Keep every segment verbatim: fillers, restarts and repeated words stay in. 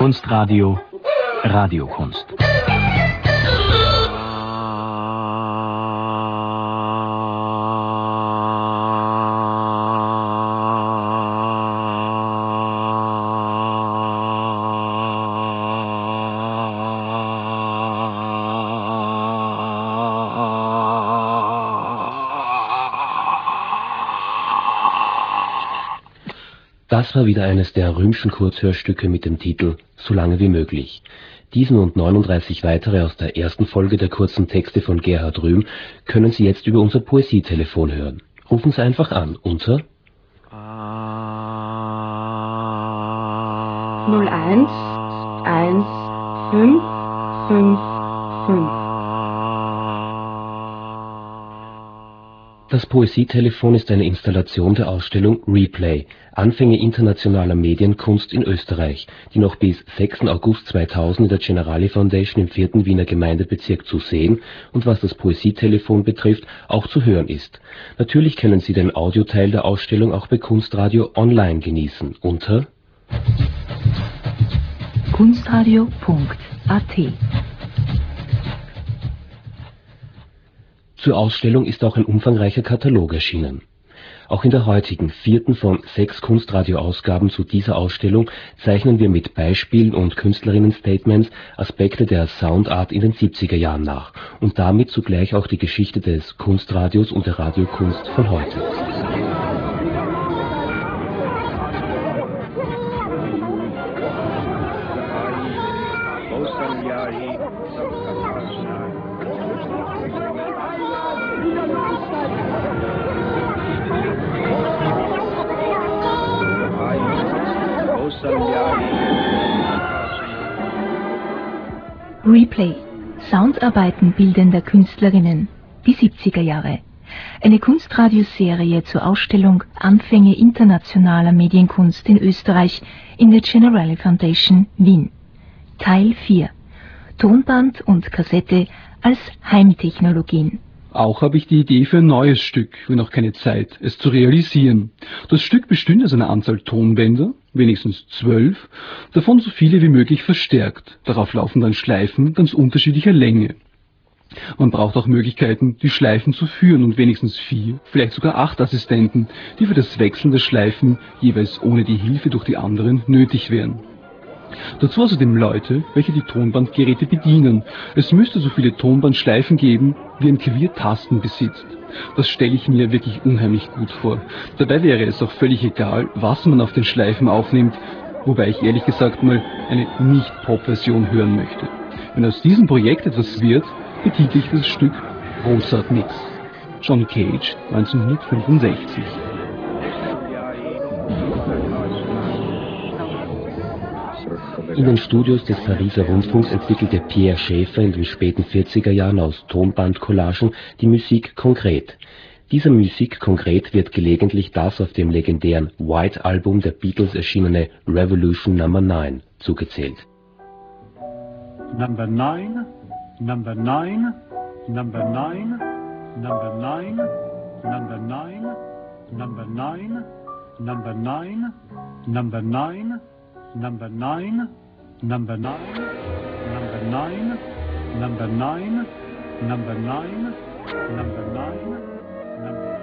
Kunstradio, Radiokunst. Das war wieder eines der Rühmschen Kurzhörstücke mit dem Titel »So lange wie möglich«. Diesen und neununddreißig weitere aus der ersten Folge der kurzen Texte von Gerhard Rühm können Sie jetzt über unser Poesietelefon hören. Rufen Sie einfach an unter null eins eins fünf fünf fünf. Das Poesietelefon ist eine Installation der Ausstellung Replay, Anfänge internationaler Medienkunst in Österreich, die noch bis sechsten August zweitausend in der Generali Foundation im vierten Wiener Gemeindebezirk zu sehen und, was das Poesietelefon betrifft, auch zu hören ist. Natürlich können Sie den Audioteil der Ausstellung auch bei Kunstradio online genießen unter kunstradio punkt a t. Zur Ausstellung ist auch ein umfangreicher Katalog erschienen. Auch in der heutigen, vierten von sechs Kunstradio-Ausgaben zu dieser Ausstellung zeichnen wir mit Beispielen und Künstlerinnen-Statements Aspekte der Soundart in den siebziger Jahren nach und damit zugleich auch die Geschichte des Kunstradios und der Radiokunst von heute. Replay. Soundarbeiten bildender Künstlerinnen. Die siebziger Jahre. Eine Kunstradioserie zur Ausstellung Anfänge internationaler Medienkunst in Österreich in der Generali Foundation, Wien. Teil vier. Tonband und Kassette als Heimtechnologien. Auch habe ich die Idee für ein neues Stück, wenn auch keine Zeit, es zu realisieren. Das Stück bestünde aus einer Anzahl Tonbänder, wenigstens zwölf, davon so viele wie möglich verstärkt. Darauf laufen dann Schleifen ganz unterschiedlicher Länge. Man braucht auch Möglichkeiten, die Schleifen zu führen und wenigstens vier, vielleicht sogar acht Assistenten, die für das Wechseln der Schleifen jeweils ohne die Hilfe durch die anderen nötig wären. Dazu außerdem Leute, welche die Tonbandgeräte bedienen. Es müsste so viele Tonbandschleifen geben, wie ein Klavier Tasten besitzt. Das stelle ich mir wirklich unheimlich gut vor. Dabei wäre es auch völlig egal, was man auf den Schleifen aufnimmt, wobei ich ehrlich gesagt mal eine Nicht-Pop-Version hören möchte. Wenn aus diesem Projekt etwas wird, betitle ich das Stück Mozart Mix. John Cage, neunzehnhundertfünfundsechzig. In den Studios des Pariser Rundfunks entwickelte Pierre Schäfer in den späten vierziger Jahren aus Tonbandcollagen die Musik konkret. Dieser Musik konkret wird gelegentlich das auf dem legendären White Album der Beatles erschienene Revolution Number nine zugezählt. Number nine, number nine, number nine, number nine, number nine, number nine, number nine, number nine, number nine, number nine, number nine, number nine, number nine, number nine, number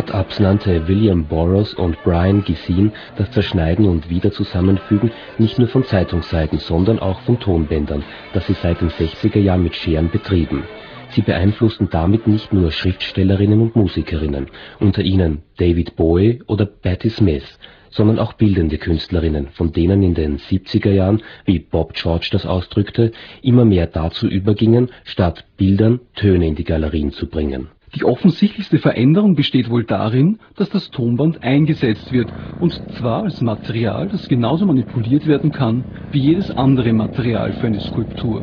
Start-ups nannte William Burroughs und Brian Gysin das Zerschneiden und Wiederzusammenfügen nicht nur von Zeitungsseiten, sondern auch von Tonbändern, das sie seit den sechziger Jahren mit Scheren betrieben. Sie beeinflussten damit nicht nur Schriftstellerinnen und Musikerinnen, unter ihnen David Bowie oder Patti Smith, sondern auch bildende Künstlerinnen, von denen in den siebziger Jahren, wie Bob George das ausdrückte, immer mehr dazu übergingen, statt Bildern Töne in die Galerien zu bringen. Die offensichtlichste Veränderung besteht wohl darin, dass das Tonband eingesetzt wird, und zwar als Material, das genauso manipuliert werden kann wie jedes andere Material für eine Skulptur.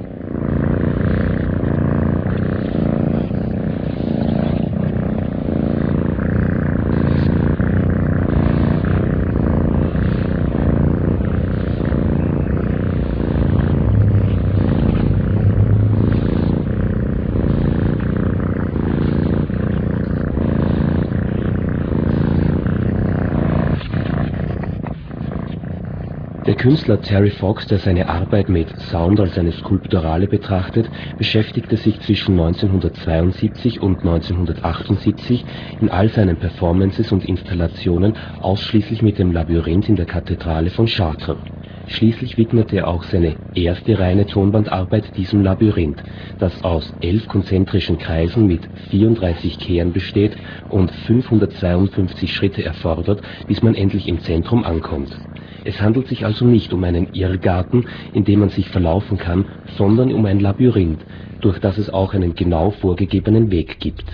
Der Künstler Terry Fox, der seine Arbeit mit Sound als eine Skulpturale betrachtet, beschäftigte sich zwischen neunzehnhundertzweiundsiebzig und neunzehnhundertachtundsiebzig in all seinen Performances und Installationen ausschließlich mit dem Labyrinth in der Kathedrale von Chartres. Schließlich widmete er auch seine erste reine Tonbandarbeit diesem Labyrinth, das aus elf konzentrischen Kreisen mit vierunddreißig Kehren besteht und fünfhundertzweiundfünfzig Schritte erfordert, bis man endlich im Zentrum ankommt. Es handelt sich also nicht um einen Irrgarten, in dem man sich verlaufen kann, sondern um ein Labyrinth, durch das es auch einen genau vorgegebenen Weg gibt.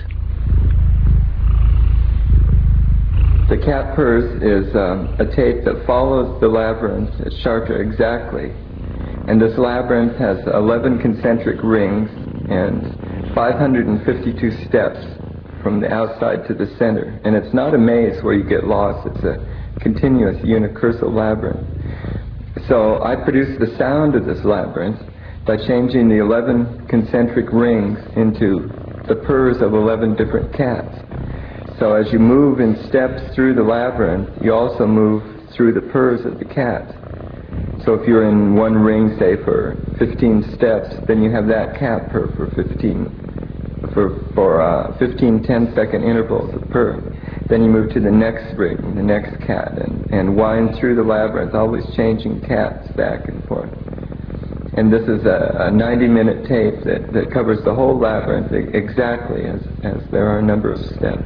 The cat purse is um, a tape that follows the labyrinth at Chartres exactly. And this labyrinth has eleven concentric rings and five hundred fifty-two steps from the outside to the center. And it's not a maze where you get lost, it's a continuous unicursal labyrinth. So I produced the sound of this labyrinth by changing the eleven concentric rings into the purrs of eleven different cats. So as you move in steps through the labyrinth, you also move through the purrs of the cats. So if you're in one ring, say for fifteen steps, then you have that cat purr for fifteen, for, for uh, fifteen ten-second intervals of purr. Then you move to the next ring, the next cat, and, and wind through the labyrinth, always changing cats back and forth. And this is a ninety-minute tape that, that covers the whole labyrinth exactly as, as there are a number of steps.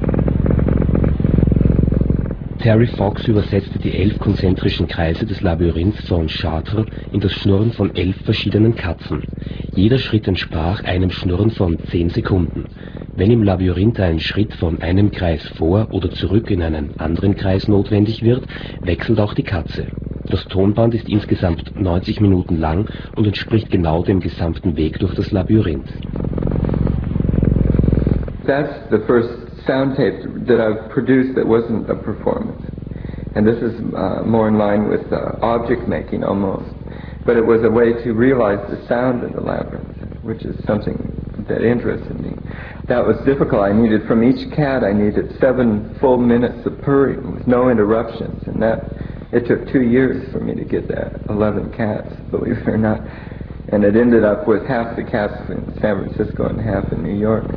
Terry Fox übersetzte die elf konzentrischen Kreise des Labyrinths von Chartres in das Schnurren von elf verschiedenen Katzen. Jeder Schritt entsprach einem Schnurren von zehn Sekunden. Wenn im Labyrinth ein Schritt von einem Kreis vor oder zurück in einen anderen Kreis notwendig wird, wechselt auch die Katze. Das Tonband ist insgesamt neunzig Minuten lang und entspricht genau dem gesamten Weg durch das Labyrinth. That's the first sound tape that I've produced that wasn't a performance. And this is uh, more in line with uh, object making almost. But it was a way to realize the sound of the labyrinth, which is something that interested me. That was difficult. I needed, from each cat, I needed seven full minutes of purring with no interruptions. And that, it took two years for me to get that eleven cats, believe it or not. And it ended up with half the cats in San Francisco and half in New York.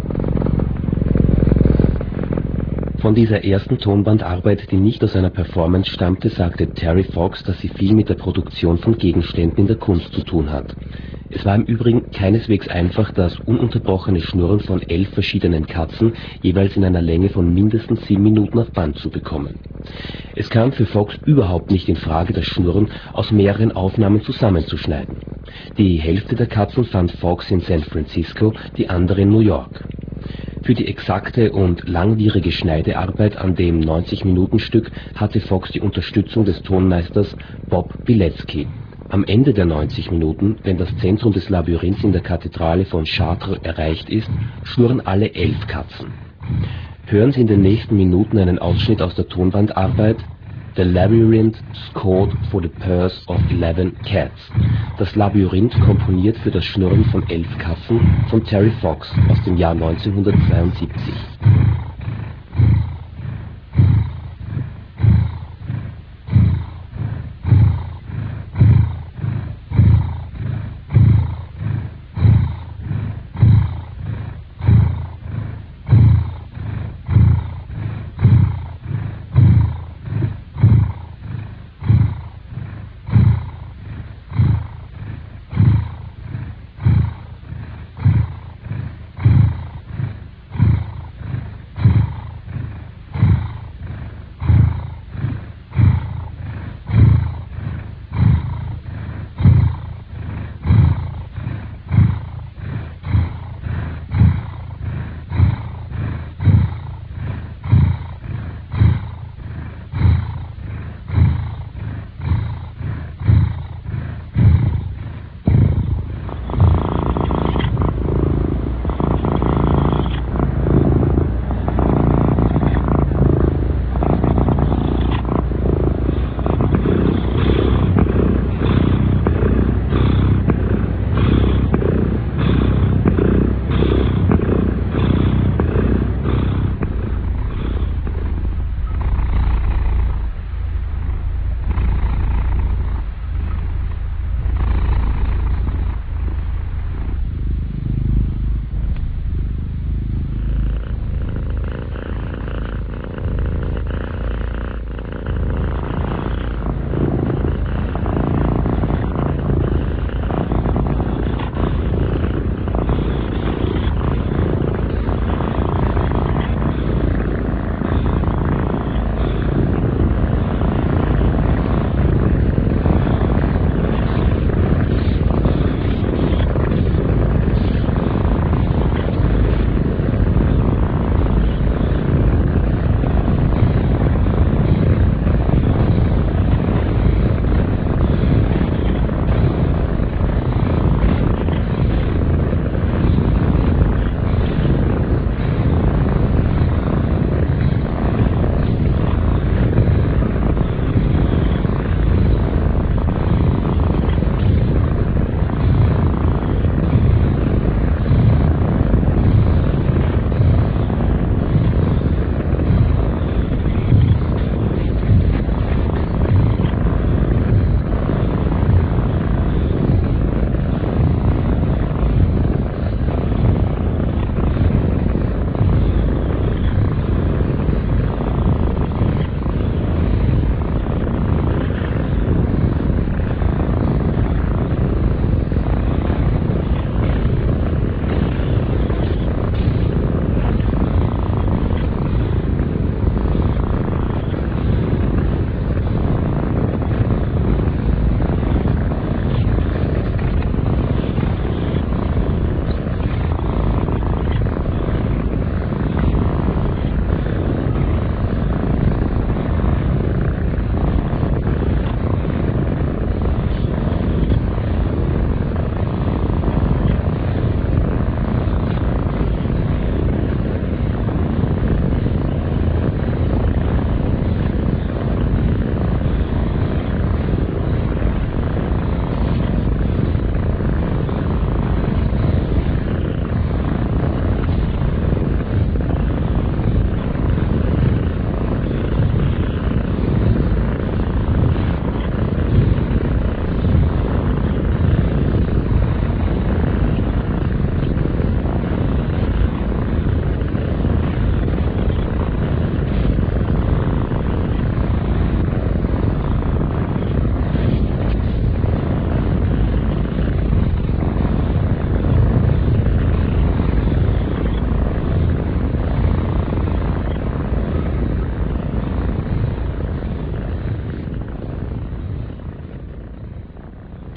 Von dieser ersten Tonbandarbeit, die nicht aus einer Performance stammte, sagte Terry Fox, dass sie viel mit der Produktion von Gegenständen in der Kunst zu tun hat. Es war im Übrigen keineswegs einfach, das ununterbrochene Schnurren von elf verschiedenen Katzen jeweils in einer Länge von mindestens sieben Minuten auf Band zu bekommen. Es kam für Fox überhaupt nicht in Frage, das Schnurren aus mehreren Aufnahmen zusammenzuschneiden. Die Hälfte der Katzen fand Fox in San Francisco, die andere in New York. Für die exakte und langwierige Schneidearbeit an dem neunzig-Minuten-Stück hatte Fox die Unterstützung des Tonmeisters Bob Bilecki. Am Ende der neunzig Minuten, wenn das Zentrum des Labyrinths in der Kathedrale von Chartres erreicht ist, schnurren alle elf Katzen. Hören Sie in den nächsten Minuten einen Ausschnitt aus der Tonbandarbeit The Labyrinth Scored for the Purrs of Eleven Cats. Das Labyrinth komponiert für das Schnurren von elf Katzen von Terry Fox aus dem Jahr neunzehnhundertzweiundsiebzig.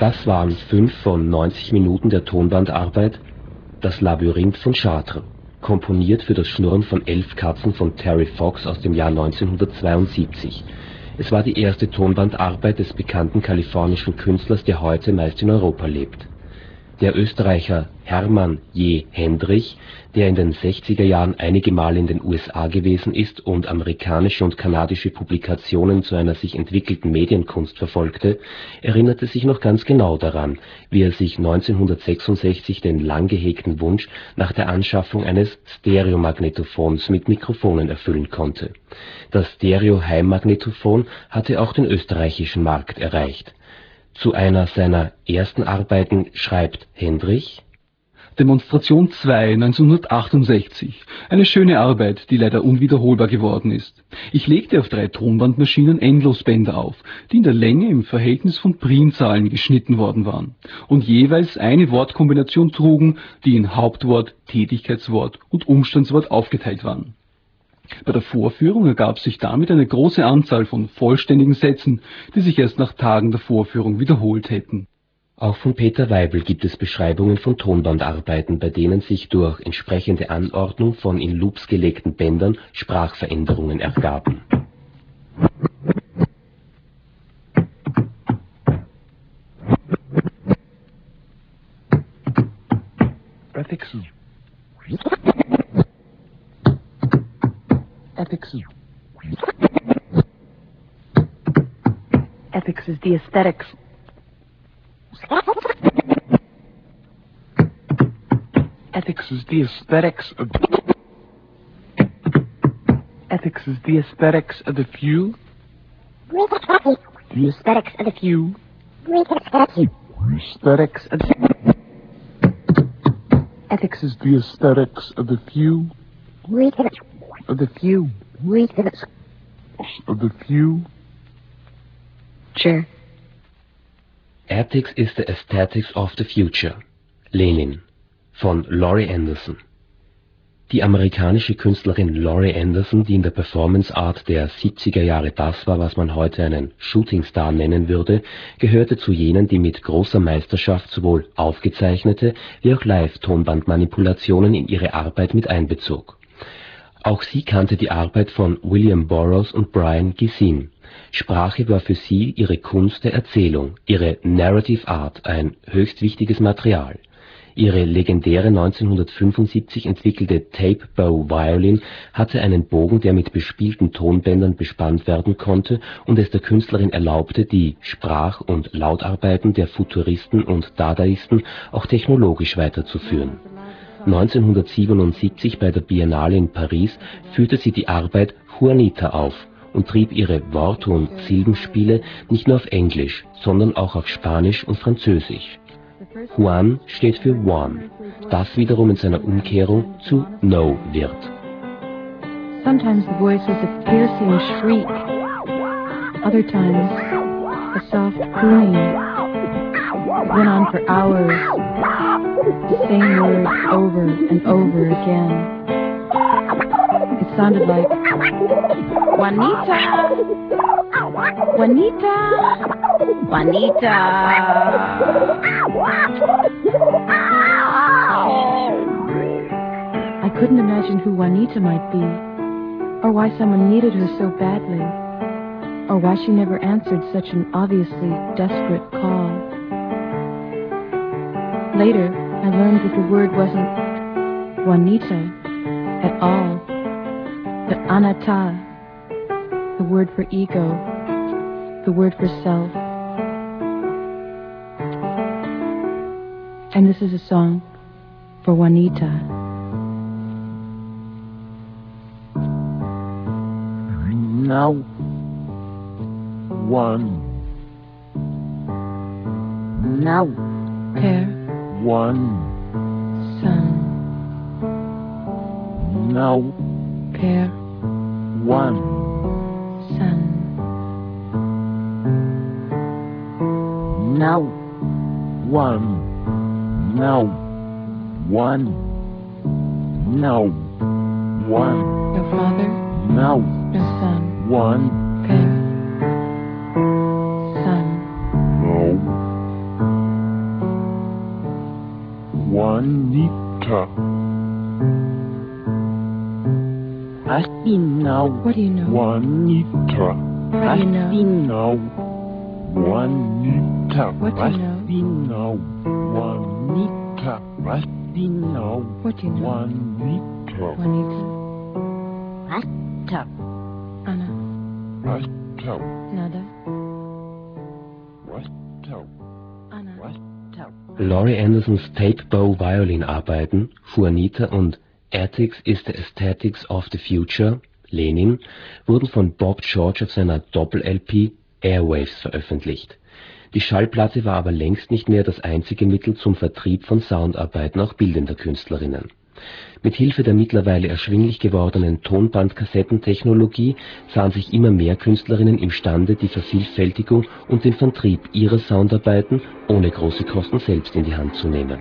Das waren fünf von neunzig Minuten der Tonbandarbeit Das Labyrinth von Chartres, komponiert für das Schnurren von elf Katzen von Terry Fox aus dem Jahr neunzehnhundertzweiundsiebzig. Es war die erste Tonbandarbeit des bekannten kalifornischen Künstlers, der heute meist in Europa lebt. Der Österreicher Hermann J. Hendrich, der in den sechziger Jahren einige Male in den U S A gewesen ist und amerikanische und kanadische Publikationen zu einer sich entwickelten Medienkunst verfolgte, erinnerte sich noch ganz genau daran, wie er sich neunzehnhundertsechsundsechzig den lang gehegten Wunsch nach der Anschaffung eines Stereomagnetophons mit Mikrofonen erfüllen konnte. Das Stereo-Heimmagnetophon hatte auch den österreichischen Markt erreicht. Zu einer seiner ersten Arbeiten schreibt Hendrich: Demonstration zwei, neunzehnhundertachtundsechzig. Eine schöne Arbeit, die leider unwiederholbar geworden ist. Ich legte auf drei Tonbandmaschinen Endlosbänder auf, die in der Länge im Verhältnis von Primzahlen geschnitten worden waren und jeweils eine Wortkombination trugen, die in Hauptwort, Tätigkeitswort und Umstandswort aufgeteilt waren. Bei der Vorführung ergab sich damit eine große Anzahl von vollständigen Sätzen, die sich erst nach Tagen der Vorführung wiederholt hätten. Auch von Peter Weibel gibt es Beschreibungen von Tonbandarbeiten, bei denen sich durch entsprechende Anordnung von in Loops gelegten Bändern Sprachveränderungen ergaben. Prefixes. Affixes. Affixes, the aesthetics. Affixes the aesthetics of Affixes the aesthetics of the few. The aesthetics of the few. Aesthetics of the Affixes the aesthetics of the few. Of the few. Of the few. Sure. Ethics is the Aesthetics of the Future. Lenin von Laurie Anderson. Die amerikanische Künstlerin Laurie Anderson, die in der Performance Art der siebziger Jahre das war, was man heute einen Shootingstar nennen würde, gehörte zu jenen, die mit großer Meisterschaft sowohl aufgezeichnete wie auch Live-Tonbandmanipulationen in ihre Arbeit mit einbezog. Auch sie kannte die Arbeit von William Burroughs und Brian Gysin. Sprache war für sie ihre Kunst der Erzählung, ihre Narrative Art, ein höchst wichtiges Material. Ihre legendäre neunzehnhundertfünfundsiebzig entwickelte Tape Bow Violin hatte einen Bogen, der mit bespielten Tonbändern bespannt werden konnte und es der Künstlerin erlaubte, die Sprach- und Lautarbeiten der Futuristen und Dadaisten auch technologisch weiterzuführen. neunzehnhundertsiebenundsiebzig bei der Biennale in Paris führte sie die Arbeit Juanita auf und trieb ihre Wort- und Silbenspiele nicht nur auf Englisch, sondern auch auf Spanisch und Französisch. Juan steht für One, das wiederum in seiner Umkehrung zu No wird. Sometimes the voice was a piercing shriek, other times a soft crooning. Went on for hours, the same words over and over again. It sounded like Juanita, Juanita, Juanita. I couldn't imagine who Juanita might be, or why someone needed her so badly, or why she never answered such an obviously desperate call. Later, I learned that the word wasn't Juanita at all, but anatta, the word for ego, the word for self. And this is a song for Juanita. Now, one. Now, Père, one. Son, Now, Père, one. Son. Now, one. Now, one. Now, one. No Father, Now, no Son, one. Père, Son. No. Juanita. I see now. What do you know? Juanita. What do you know? I see now. Juanita. What do you know? I see now. Juanita. I see now. What do you know? Juanita. Juanita. Rasta. Anna. Rasta. Nada. Rasta. Anna. Laurie Andersons Tape Bow Violin Arbeiten Juanita und Ethics is the Aesthetics of the Future Lenin wurden von Bob George auf seiner Doppel-L P Airwaves veröffentlicht. Die Schallplatte war aber längst nicht mehr das einzige Mittel zum Vertrieb von Soundarbeiten auch bildender Künstlerinnen. Mit Hilfe der mittlerweile erschwinglich gewordenen Tonbandkassettentechnologie sahen sich immer mehr Künstlerinnen imstande, die Vervielfältigung und den Vertrieb ihrer Soundarbeiten ohne große Kosten selbst in die Hand zu nehmen.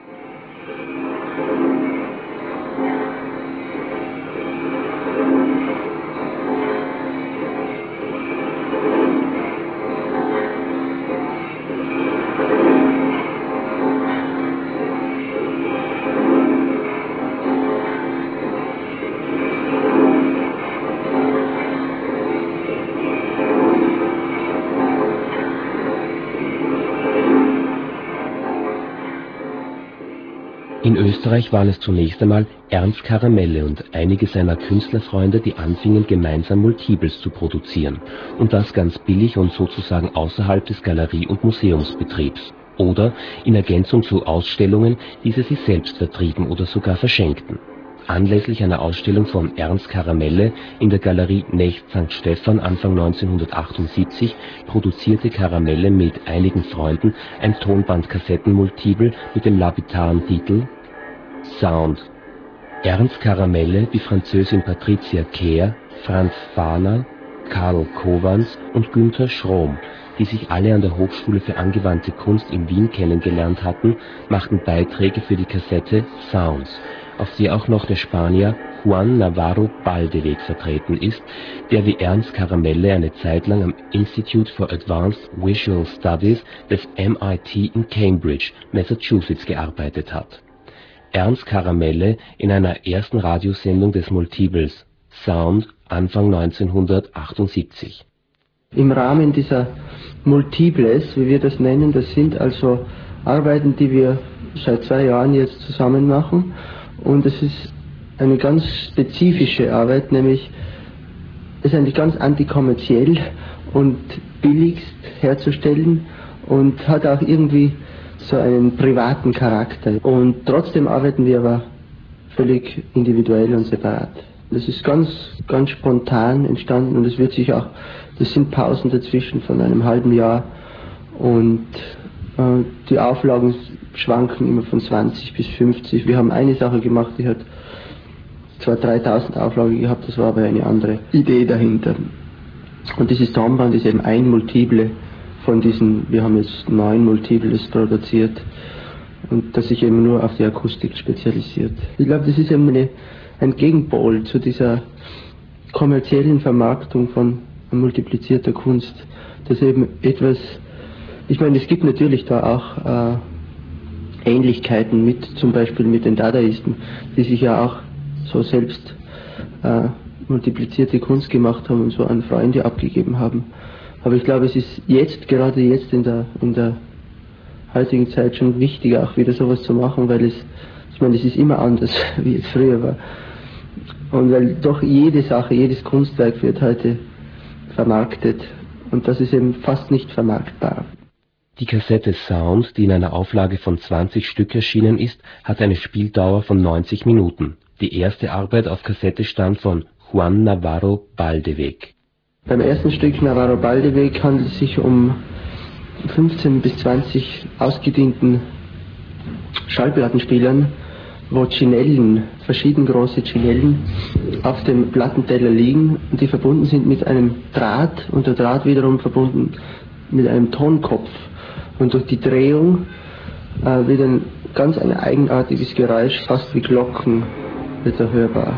In Österreich waren es zunächst einmal Ernst Karamelle und einige seiner Künstlerfreunde, die anfingen, gemeinsam Multiples zu produzieren. Und das ganz billig und sozusagen außerhalb des Galerie- und Museumsbetriebs. Oder in Ergänzung zu Ausstellungen, diese sie selbst vertrieben oder sogar verschenkten. Anlässlich einer Ausstellung von Ernst Karamelle in der Galerie Necht Sankt Stephan Anfang neunzehnhundertachtundsiebzig produzierte Karamelle mit einigen Freunden ein Tonbandkassettenmultiple mit dem lapidaren Titel Sound. Ernst Karamelle, die Französin Patricia Kehr, Franz Fahner, Karl Kowans und Günter Schrom, die sich alle an der Hochschule für angewandte Kunst in Wien kennengelernt hatten, machten Beiträge für die Kassette Sounds, auf der auch noch der Spanier Juan Navarro Baldeweg vertreten ist, der wie Ernst Karamelle eine Zeit lang am Institute for Advanced Visual Studies des M I T in Cambridge, Massachusetts gearbeitet hat. Ernst Karamelle in einer ersten Radiosendung des Multiples Sound Anfang neunzehnhundertachtundsiebzig. Im Rahmen dieser Multiples, wie wir das nennen, das sind also Arbeiten, die wir seit zwei Jahren jetzt zusammen machen. Und es ist eine ganz spezifische Arbeit, nämlich es ist eigentlich ganz antikommerziell und billigst herzustellen und hat auch irgendwie so einen privaten Charakter. Und trotzdem arbeiten wir aber völlig individuell und separat. Das ist ganz, ganz spontan entstanden und es wird sich auch, das sind Pausen dazwischen von einem halben Jahr und äh, die Auflagen schwanken immer von zwanzig bis fünfzig. Wir haben eine Sache gemacht, die hat zwar dreitausend Auflagen gehabt, das war aber eine andere Idee dahinter. Und dieses Tonband ist eben ein Multiple von diesen, wir haben jetzt neun Multiples produziert und das sich eben nur auf die Akustik spezialisiert. Ich glaube, das ist eben eine, ein Gegenpol zu dieser kommerziellen Vermarktung von multiplizierter Kunst, dass eben etwas, ich meine, es gibt natürlich da auch äh, Ähnlichkeiten mit, zum Beispiel mit den Dadaisten, die sich ja auch so selbst äh, multiplizierte Kunst gemacht haben und so an Freunde abgegeben haben. Aber ich glaube, es ist jetzt, gerade jetzt in der, in der heutigen Zeit schon wichtiger, auch wieder sowas zu machen, weil es, ich meine, es ist immer anders, wie es früher war. Und weil doch jede Sache, jedes Kunstwerk wird heute vermarktet und das ist eben fast nicht vermarktbar. Die Kassette Sound, die in einer Auflage von zwanzig Stück erschienen ist, hat eine Spieldauer von neunzig Minuten. Die erste Arbeit auf Kassette stammt von Juan Navarro Baldeweg. Beim ersten Stück Navarro Baldeweg handelt es sich um fünfzehn bis zwanzig ausgedienten Schallplattenspielern, wo Chinellen, verschieden große Chinellen, auf dem Plattenteller liegen und die verbunden sind mit einem Draht und der Draht wiederum verbunden mit einem Tonkopf. Und durch die Drehung äh, wird ein ganz ein eigenartiges Geräusch, fast wie Glocken, wird er hörbar.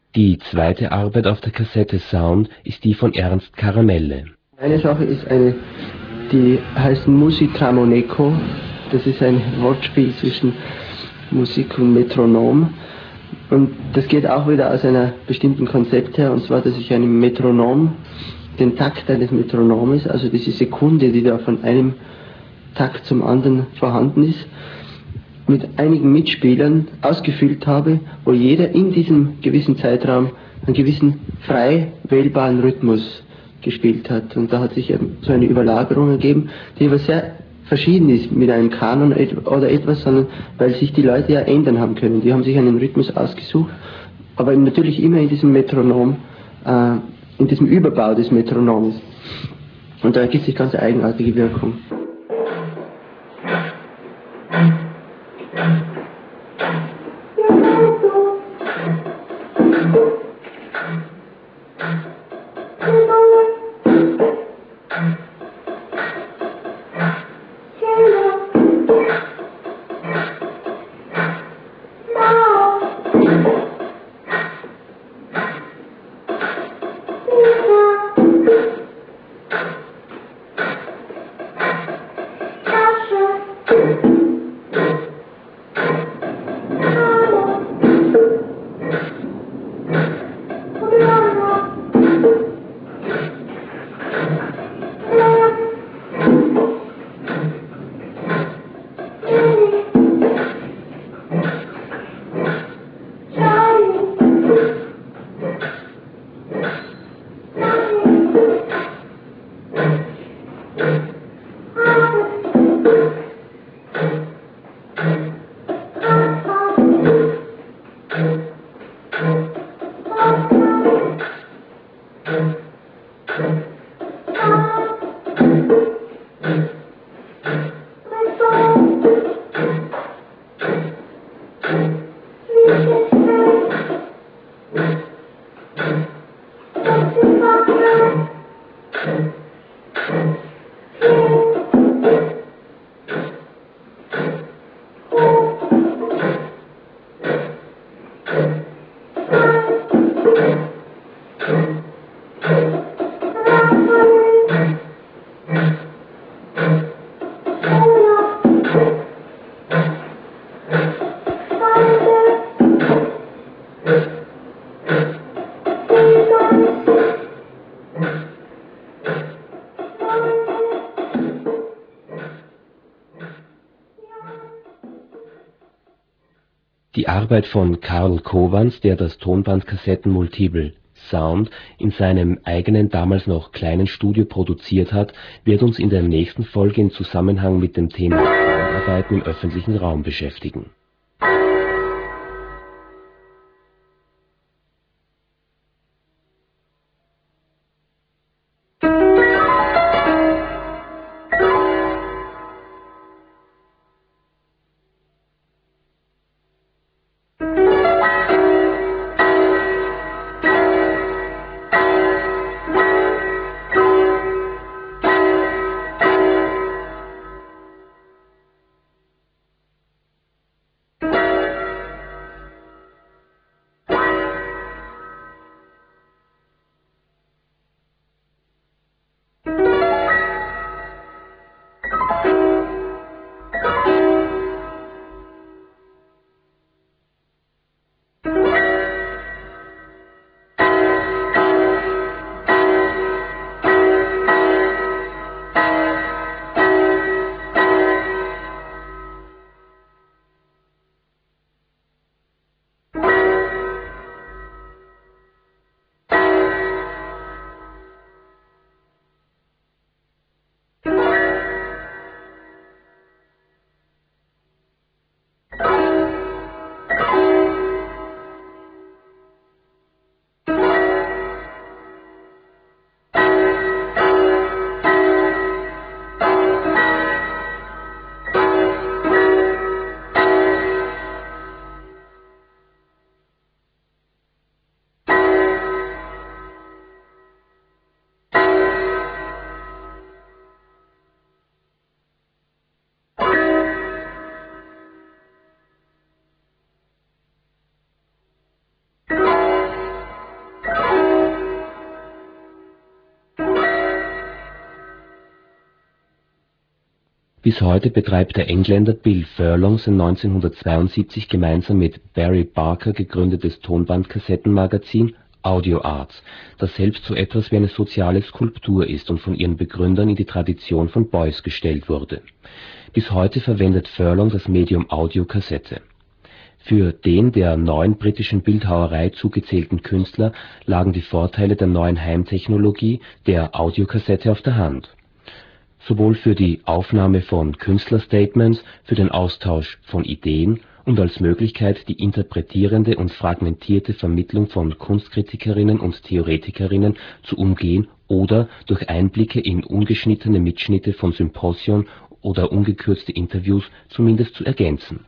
Die zweite Arbeit auf der Kassette Sound ist die von Ernst Karamelle. Eine Sache ist eine, die heißt Musitramoneco. Das ist ein Wortspiel zwischen Musik und Metronom. Und das geht auch wieder aus einer bestimmten Konzept her, und zwar, dass ich einem Metronom den Takt eines Metronomes, also diese Sekunde, die da von einem Takt zum anderen vorhanden ist, mit einigen Mitspielern ausgefüllt habe, wo jeder in diesem gewissen Zeitraum einen gewissen frei wählbaren Rhythmus gespielt hat. Und da hat sich eben so eine Überlagerung ergeben, die aber sehr verschieden ist mit einem Kanon oder etwas, sondern weil sich die Leute ja ändern haben können. Die haben sich einen Rhythmus ausgesucht, aber natürlich immer in diesem Metronom, äh, in diesem Überbau des Metronoms. Und da ergibt sich ganz eigenartige Wirkung. Die Arbeit von Karl Kowans, der das Tonbandkassettenmultiple Sound in seinem eigenen, damals noch kleinen Studio produziert hat, wird uns in der nächsten Folge in Zusammenhang mit dem Thema Soundarbeiten im öffentlichen Raum beschäftigen. Bis heute betreibt der Engländer Bill Furlong sein neunzehnhundertzweiundsiebzig gemeinsam mit Barry Barker gegründetes Tonbandkassettenmagazin Audio Arts, das selbst so etwas wie eine soziale Skulptur ist und von ihren Begründern in die Tradition von Beuys gestellt wurde. Bis heute verwendet Furlong das Medium Audiokassette. Für den der neuen britischen Bildhauerei zugezählten Künstler lagen die Vorteile der neuen Heimtechnologie, der Audiokassette, auf der Hand. Sowohl für die Aufnahme von Künstlerstatements, für den Austausch von Ideen und als Möglichkeit, die interpretierende und fragmentierte Vermittlung von Kunstkritikerinnen und Theoretikerinnen zu umgehen oder durch Einblicke in ungeschnittene Mitschnitte von Symposion oder ungekürzte Interviews zumindest zu ergänzen.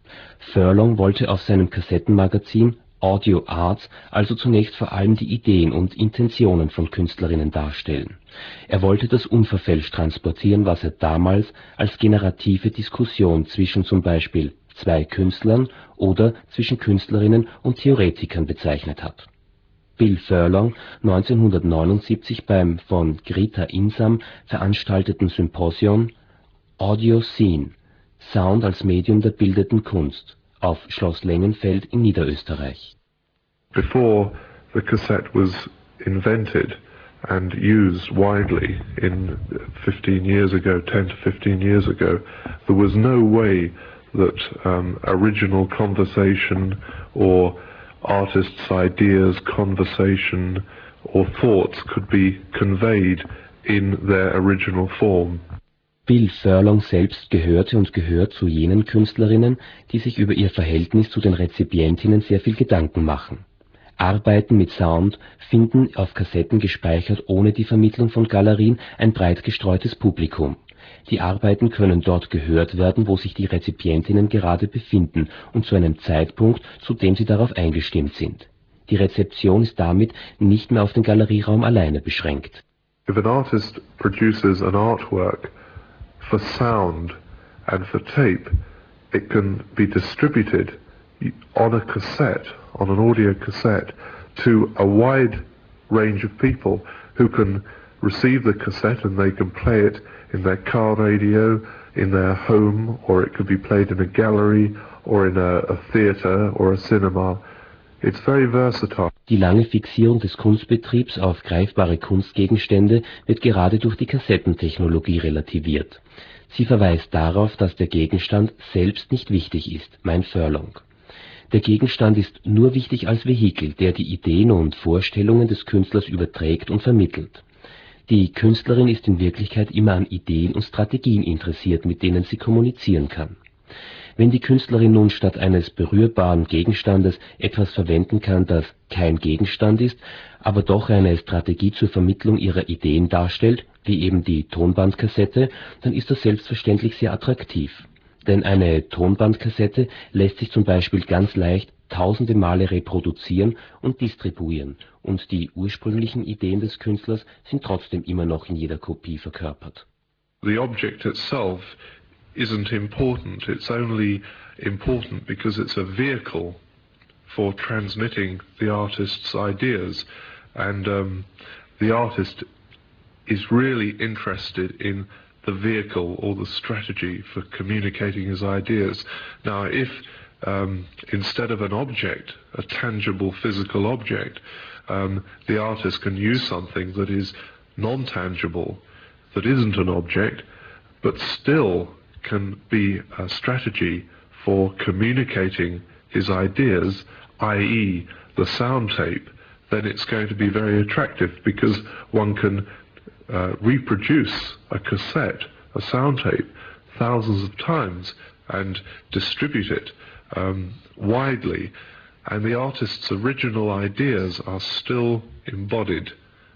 Furlong wollte auf seinem Kassettenmagazin Audio Arts also zunächst vor allem die Ideen und Intentionen von Künstlerinnen darstellen. Er wollte das unverfälscht transportieren, was er damals als generative Diskussion zwischen zum Beispiel zwei Künstlern oder zwischen Künstlerinnen und Theoretikern bezeichnet hat. Bill Furlong, neunzehnhundertneunundsiebzig beim von Greta Insam veranstalteten Symposion Audio Scene – Sound als Medium der bildenden Kunst auf Schloss Lengenfeld in Niederösterreich. Before the cassette was invented and used widely in fifteen years ago, ten to fifteen years ago, there was no way that um, original conversation or artists' ideas, conversation or thoughts could be conveyed in their original form. Bill Furlong selbst gehörte und gehört zu jenen Künstlerinnen, die sich über ihr Verhältnis zu den Rezipientinnen sehr viel Gedanken machen. Arbeiten mit Sound finden, auf Kassetten gespeichert, ohne die Vermittlung von Galerien, ein breit gestreutes Publikum. Die Arbeiten können dort gehört werden, wo sich die Rezipientinnen gerade befinden und zu einem Zeitpunkt, zu dem sie darauf eingestimmt sind. Die Rezeption ist damit nicht mehr auf den Galerieraum alleine beschränkt. If an artist produces an artwork for sound and for tape, it can be distributed on a cassette, on an audio cassette, to a wide range of people who can receive the cassette and they can play it in their car radio, in their home, or it could be played in a gallery or in a, a theatre or a cinema. It's very versatile. Die lange Fixierung des Kunstbetriebs auf greifbare Kunstgegenstände wird gerade durch die Kassettentechnologie relativiert. Sie verweist darauf, dass der Gegenstand selbst nicht wichtig ist, meint Furlong. Der Gegenstand ist nur wichtig als Vehikel, der die Ideen und Vorstellungen des Künstlers überträgt und vermittelt. Die Künstlerin ist in Wirklichkeit immer an Ideen und Strategien interessiert, mit denen sie kommunizieren kann. Wenn die Künstlerin nun statt eines berührbaren Gegenstandes etwas verwenden kann, das kein Gegenstand ist, aber doch eine Strategie zur Vermittlung ihrer Ideen darstellt, wie eben die Tonbandkassette, dann ist das selbstverständlich sehr attraktiv. Denn eine Tonbandkassette lässt sich zum Beispiel ganz leicht tausende Male reproduzieren und distribuieren, und die ursprünglichen Ideen des Künstlers sind trotzdem immer noch in jeder Kopie verkörpert. The object itself isn't important, it's only important because it's a vehicle for transmitting the artist's ideas, and um, the artist is really interested in the vehicle or the strategy for communicating his ideas. Now, if um, instead of an object, a tangible physical object, um, the artist can use something that is non-tangible, that isn't an object, but still can be a strategy for communicating his ideas, that is the sound tape, then it's going to be very attractive because one can uh, reproduce a cassette, a sound tape, thousands of times and distribute it um, widely, and the artist's original ideas are still embodied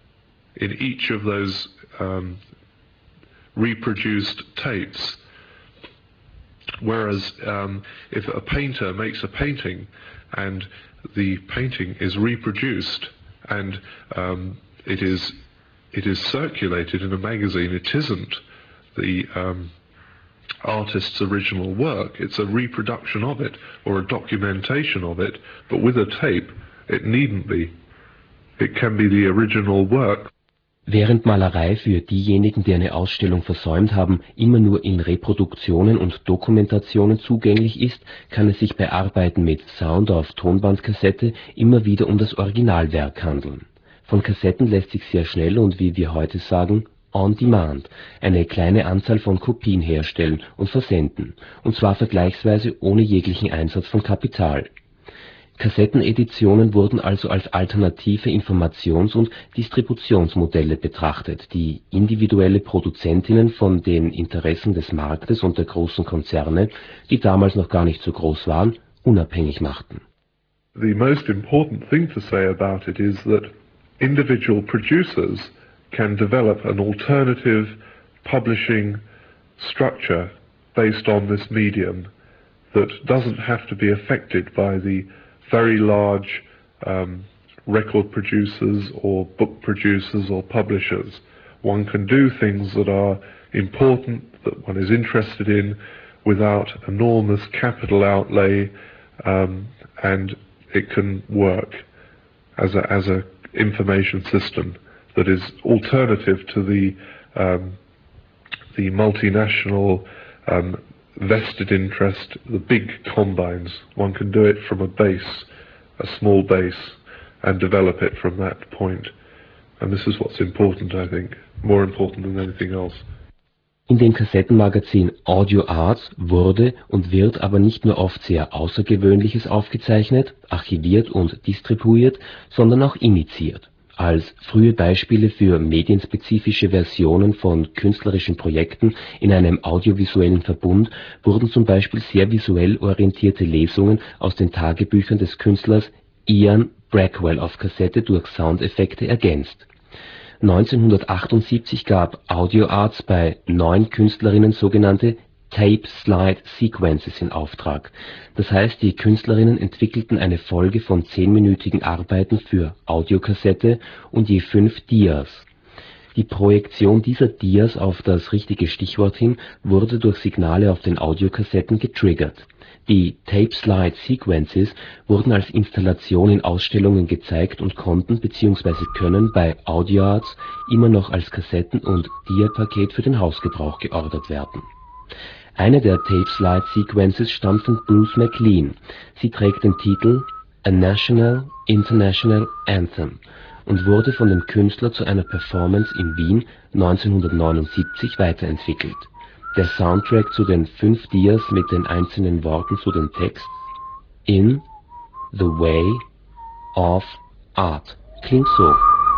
in each of those um, reproduced tapes. Whereas um, if a painter makes a painting and the painting is reproduced and um, it is it is circulated in a magazine, it isn't the um, artist's original work, it's a reproduction of it or a documentation of it, but with a tape it needn't be. It can be the original work. Während Malerei für diejenigen, die eine Ausstellung versäumt haben, immer nur in Reproduktionen und Dokumentationen zugänglich ist, kann es sich bei Arbeiten mit Sound auf Tonbandkassette immer wieder um das Originalwerk handeln. Von Kassetten lässt sich sehr schnell und, wie wir heute sagen, on demand eine kleine Anzahl von Kopien herstellen und versenden, und zwar vergleichsweise ohne jeglichen Einsatz von Kapital. Kassetteneditionen wurden also als alternative Informations- und Distributionsmodelle betrachtet, die individuelle Produzentinnen von den Interessen des Marktes und der großen Konzerne, die damals noch gar nicht so groß waren, unabhängig machten. The most important thing to say about it is that individual producers can develop an alternative publishing structure based on this medium that doesn't have to be affected by the very large um, record producers or book producers or publishers. One can do things that are important, that one is interested in, without enormous capital outlay, um, and it can work as a, as a information system that is alternative to the um, the multinational um, vested interest, the big combines. One can do it from a base, a small base, and develop it from that point. And this is what's important, I think, more important than anything else. In dem Kassettenmagazin Audio Arts wurde und wird aber nicht nur oft sehr Außergewöhnliches aufgezeichnet, archiviert und distribuiert, sondern auch initiiert. Als frühe Beispiele für medienspezifische Versionen von künstlerischen Projekten in einem audiovisuellen Verbund wurden zum Beispiel sehr visuell orientierte Lesungen aus den Tagebüchern des Künstlers Ian Brackwell auf Kassette durch Soundeffekte ergänzt. neunzehnhundertachtundsiebzig gab Audio Arts bei neun Künstlerinnen sogenannte Tape Slide Sequences in Auftrag. Das heißt, die Künstlerinnen entwickelten eine Folge von zehnminütigen Arbeiten für Audiokassette und je fünf Dias. Die Projektion dieser Dias auf das richtige Stichwort hin wurde durch Signale auf den Audiokassetten getriggert. Die Tape Slide Sequences wurden als Installation in Ausstellungen gezeigt und konnten bzw. können bei Audio Arts immer noch als Kassetten- und Dia-Paket für den Hausgebrauch geordert werden. Eine der Tape-Slide Sequences stammt von Bruce MacLean. Sie trägt den Titel A National International Anthem und wurde von dem Künstler zu einer Performance in Wien neunzehnhundertneunundsiebzig weiterentwickelt. Der Soundtrack zu den fünf Dias mit den einzelnen Worten zu dem Text In the Way of Art klingt so.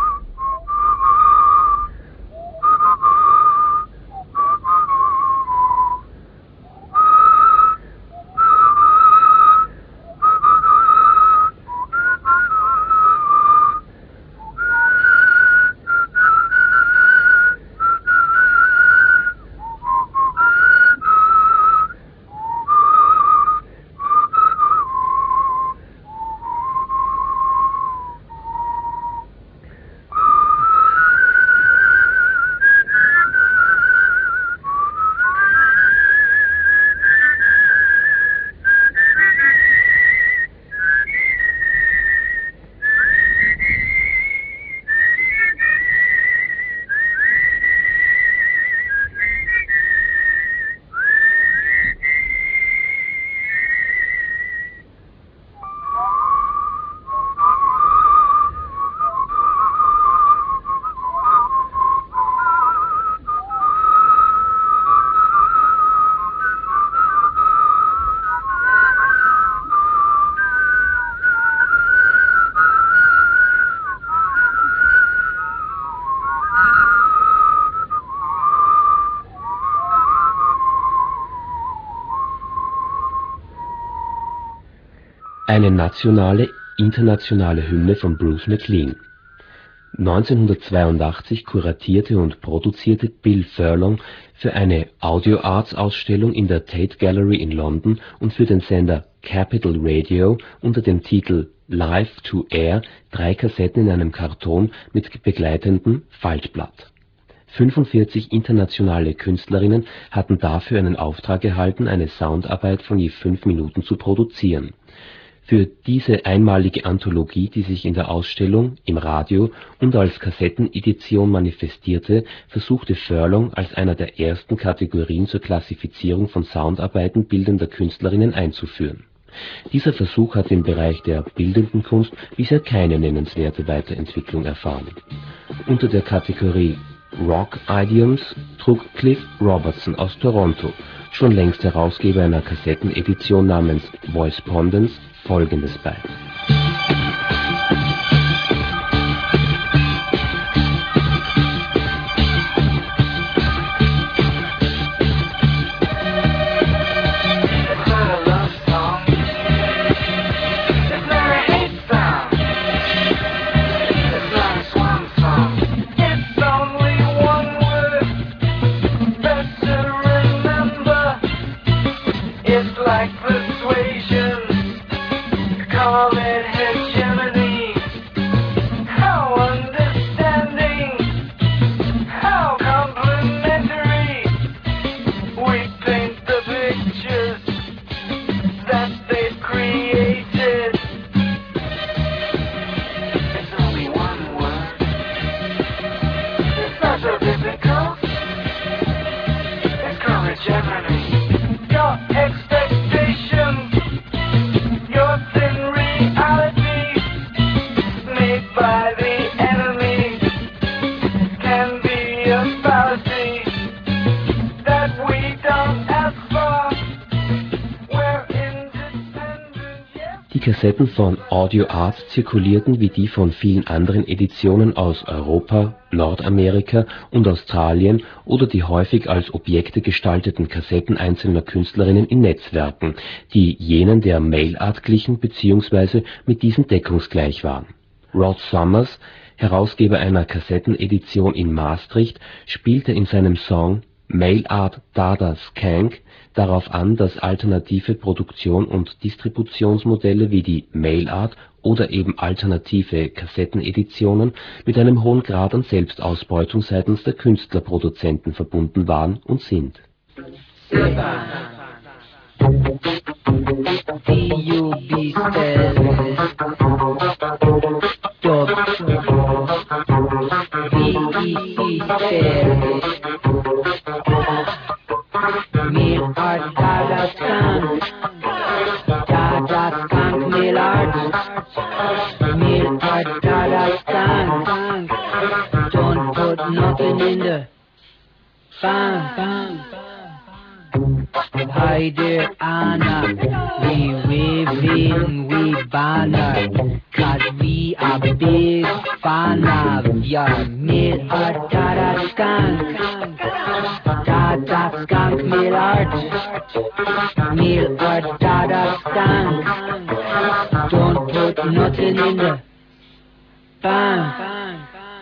Eine nationale, internationale Hymne von Bruce MacLean. neunzehnhundertzweiundachtzig kuratierte und produzierte Bill Furlong für eine Audio Arts Ausstellung in der Tate Gallery in London und für den Sender Capital Radio unter dem Titel Live to Air drei Kassetten in einem Karton mit begleitendem Faltblatt. fünfundvierzig internationale Künstlerinnen hatten dafür einen Auftrag erhalten, eine Soundarbeit von je fünf Minuten zu produzieren. Für diese einmalige Anthologie, die sich in der Ausstellung, im Radio und als Kassettenedition manifestierte, versuchte Furlong als einer der ersten Kategorien zur Klassifizierung von Soundarbeiten bildender Künstlerinnen einzuführen. Dieser Versuch hat im Bereich der bildenden Kunst bisher keine nennenswerte Weiterentwicklung erfahren. Unter der Kategorie Rock Idioms trug Cliff Robertson aus Toronto, schon längst Herausgeber einer Kassettenedition namens Voicepondence, Folgendes bei. Die Kassetten von Audio Art zirkulierten wie die von vielen anderen Editionen aus Europa, Nordamerika und Australien oder die häufig als Objekte gestalteten Kassetten einzelner Künstlerinnen in Netzwerken, die jenen der Mail Art glichen bzw. mit diesen deckungsgleich waren. Rod Summers, Herausgeber einer Kassettenedition in Maastricht, spielte in seinem Song Mail Art Dada Skank darauf an, dass alternative Produktion und Distributionsmodelle wie die Mail Art oder eben alternative Kassetteneditionen mit einem hohen Grad an Selbstausbeutung seitens der Künstlerproduzenten verbunden waren und sind. Mail Art Dada Skank, Dada Skank Mail Art, Mail Art Dada Skank, don't put nothing in the bank. Hi there Anna, we waving, we banner, cause we a big fan of your Mail Art Dada Skank. Dada Skank Mail Art, Mail Art Dada Skank, don't put nothing in the bank.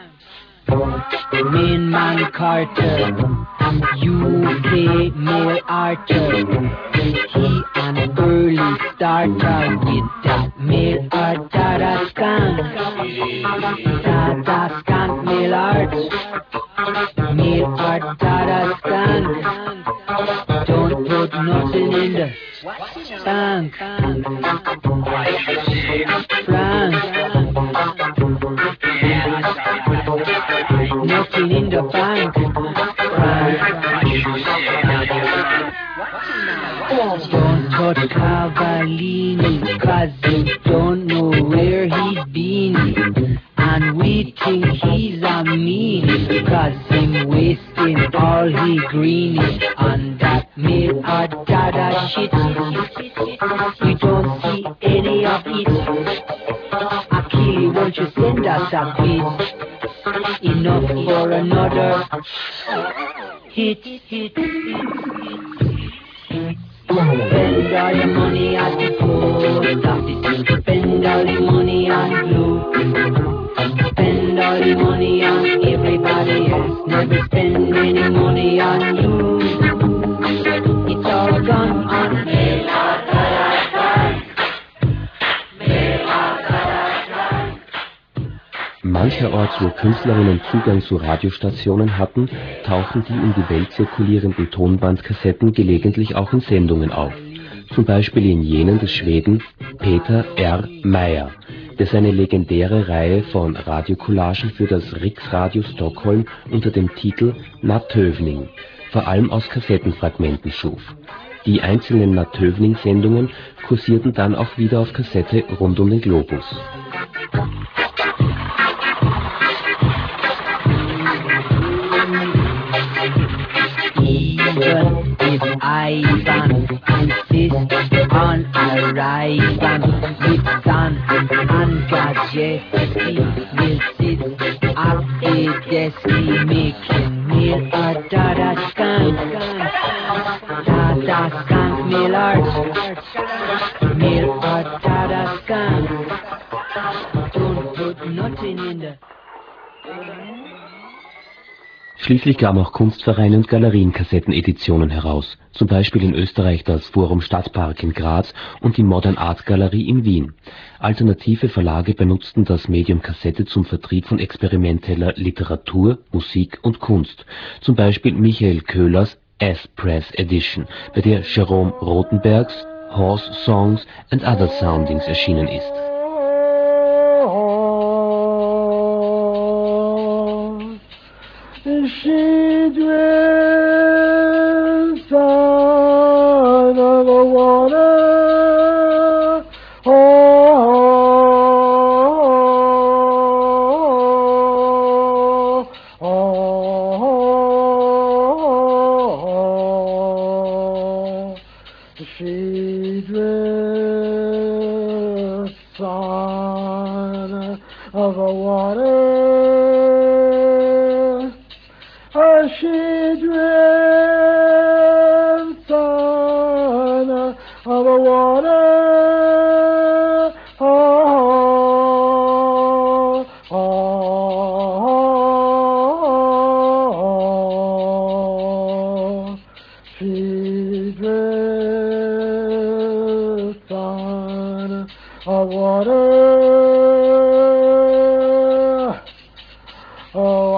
Main Man Carter, U K Mail Arter, he an early starter with that Mail Art Dada Skank. Dada Skank Mail Art, Mail Art Dada Skank, don't put nothing in the bank. Frank, nothing in the bank. Don't touch Cavallini, cause you don't know where he's been. And we think he's a meanie, cause him wasting all he greeny on that Mail Art Dada shit. We don't see any of it. Achille, won't you send us a bit? Enough for another hit, hit, hit, hit. Spend all your money at the post office. Spend all your money on glue. Spend all your money on everybody else. Never spend any money on you. It's all gone on Mail Art Dada Skank. Mail Art Dada Skank. Mancherorts, wo Künstlerinnen Zugang zu Radiostationen hatten, tauchten die um die Welt zirkulierenden Tonbandkassetten gelegentlich auch in Sendungen auf. zum Beispiel in jenen des Schweden Peter R. Meyer, der seine legendäre Reihe von Radiocollagen für das Riksradio Stockholm unter dem Titel Nattövning vor allem aus Kassettenfragmenten schuf. Die einzelnen Nattövning-Sendungen kursierten dann auch wieder auf Kassette rund um den Globus. Even if Ivan insists on arriving with San and Gadgetski will sit at the desk making meal a dada skank, dada skank meal art, meal a dada skank. Don't put nothing in the Schließlich gaben auch Kunstvereine und Galerien Kassetteneditionen heraus, zum Beispiel in Österreich das Forum Stadtpark in Graz und die Modern Art Galerie in Wien. Alternative Verlage benutzten das Medium Kassette zum Vertrieb von experimenteller Literatur, Musik und Kunst, zum Beispiel Michael Köhlers S-Press Edition, bei der Jerome Rothenbergs Horse Songs and Other Soundings erschienen ist. She dwells on the water, oh, oh, oh, she dwells on the water. She dreams on the water, oh, oh, oh, she dreams on the water, oh,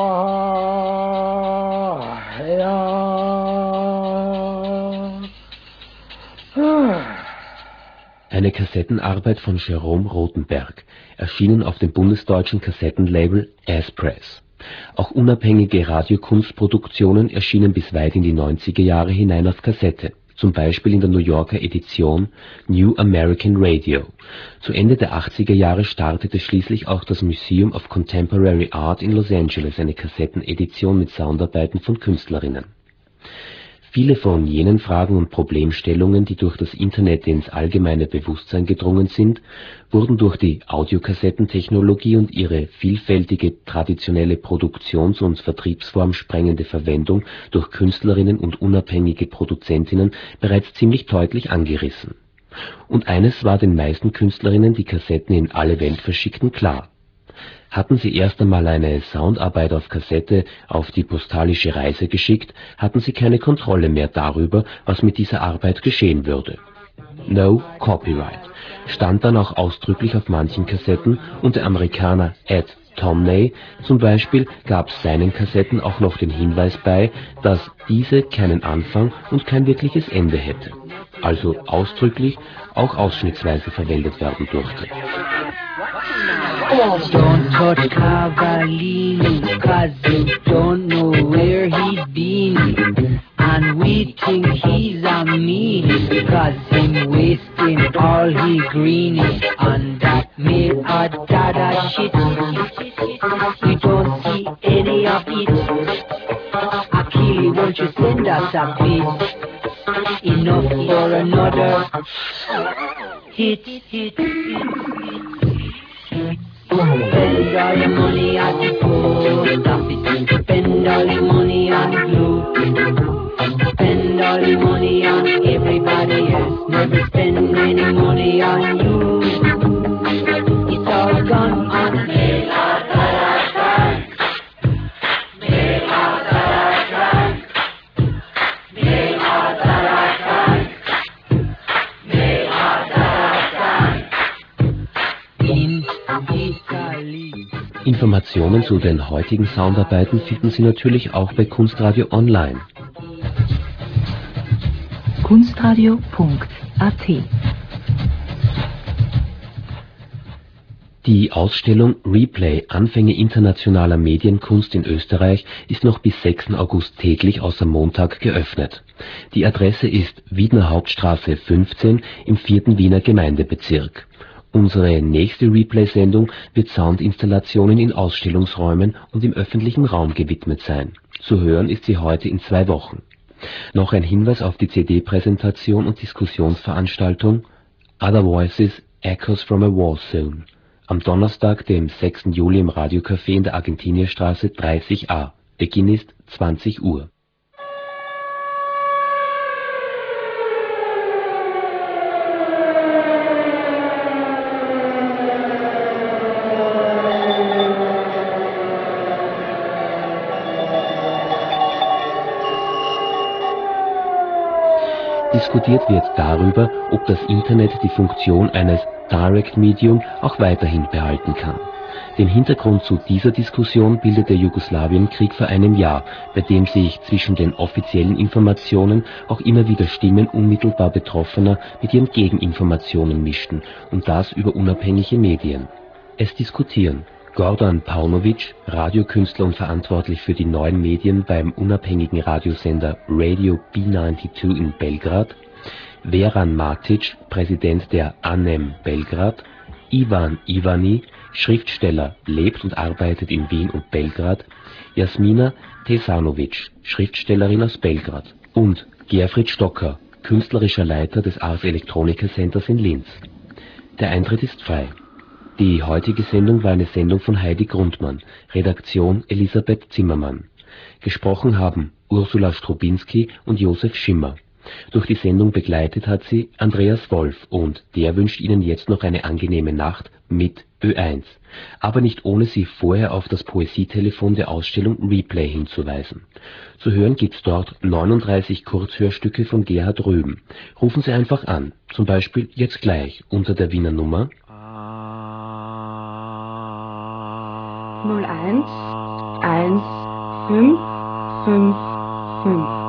Eine Kassettenarbeit von Jerome Rothenberg, erschienen auf dem bundesdeutschen Kassettenlabel S-Press. Auch unabhängige Radiokunstproduktionen erschienen bis weit in die neunziger Jahre hinein auf Kassette, zum Beispiel in der New Yorker Edition New American Radio. Zu Ende der achtziger Jahre startete schließlich auch das Museum of Contemporary Art in Los Angeles eine Kassettenedition mit Soundarbeiten von Künstlerinnen. Viele von jenen Fragen und Problemstellungen, die durch das Internet ins allgemeine Bewusstsein gedrungen sind, wurden durch die Audiokassettentechnologie und ihre vielfältige traditionelle Produktions- und Vertriebsform sprengende Verwendung durch Künstlerinnen und unabhängige Produzentinnen bereits ziemlich deutlich angerissen. Und eines war den meisten Künstlerinnen, die Kassetten in alle Welt verschickten, klar: Hatten sie erst einmal eine Soundarbeit auf Kassette auf die postalische Reise geschickt, hatten sie keine Kontrolle mehr darüber, was mit dieser Arbeit geschehen würde. No Copyright stand dann auch ausdrücklich auf manchen Kassetten, und der Amerikaner Ed Tomney zum Beispiel gab seinen Kassetten auch noch den Hinweis bei, dass diese keinen Anfang und kein wirkliches Ende hätte, also ausdrücklich auch ausschnittsweise verwendet werden durfte. Don't touch Cavallini, cause you don't know where he's been. And we think he's a meanie, cause him wasting all he greeny on that mere or dada shit. We don't see any of it. Achille, won't you send us a bit? Enough for another hit, hit, hit. Spend all your money at the post office. Spend all your money on glue. Spend all your money on everybody else. Never spend any money on you. It's all gone on mail out dollar bank. Mail out dollar bank. Mail out dollar bank. Mail out dollar bank. In Informationen zu den heutigen Soundarbeiten finden Sie natürlich auch bei Kunstradio Online. kunstradio punkt at. Die Ausstellung Replay Anfänge internationaler Medienkunst in Österreich ist noch bis sechsten August täglich außer Montag geöffnet. Die Adresse ist Wiedner Hauptstraße fünfzehn im vierten Wiener Gemeindebezirk. Unsere nächste Replay-Sendung wird Soundinstallationen in Ausstellungsräumen und im öffentlichen Raum gewidmet sein. Zu hören ist sie heute in zwei Wochen. Noch ein Hinweis auf die C D-Präsentation und Diskussionsveranstaltung Other Voices Echoes from a War Zone am Donnerstag, dem sechsten Juli im Radiocafé in der Argentinierstraße dreißig a. Beginn ist zwanzig Uhr. Diskutiert wird darüber, ob das Internet die Funktion eines Direct Medium auch weiterhin behalten kann. Den Hintergrund zu dieser Diskussion bildet der Jugoslawienkrieg vor einem Jahr, bei dem sich zwischen den offiziellen Informationen auch immer wieder Stimmen unmittelbar Betroffener mit ihren Gegeninformationen mischten, und das über unabhängige Medien. Es diskutieren Gordan Paunovic, Radiokünstler und verantwortlich für die neuen Medien beim unabhängigen Radiosender Radio B zweiundneunzig in Belgrad, Veran Matic, Präsident der A N E M Belgrad, Ivan Ivani, Schriftsteller, lebt und arbeitet in Wien und Belgrad, Jasmina Tesanovic, Schriftstellerin aus Belgrad, und Gerfried Stocker, künstlerischer Leiter des Ars Electronica Centers in Linz. Der Eintritt ist frei. Die heutige Sendung war eine Sendung von Heidi Grundmann, Redaktion Elisabeth Zimmermann. Gesprochen haben Ursula Strubinski und Josef Schimmer. Durch die Sendung begleitet hat sie Andreas Wolf, und der wünscht Ihnen jetzt noch eine angenehme Nacht mit Ö eins. Aber nicht ohne Sie vorher auf das Poesietelefon der Ausstellung Replay hinzuweisen. Zu hören gibt's dort neununddreißig Kurzhörstücke von Gerhard Röben. Rufen Sie einfach an, zum Beispiel jetzt gleich unter der Wiener Nummer null eins eins fünf fünf fünf.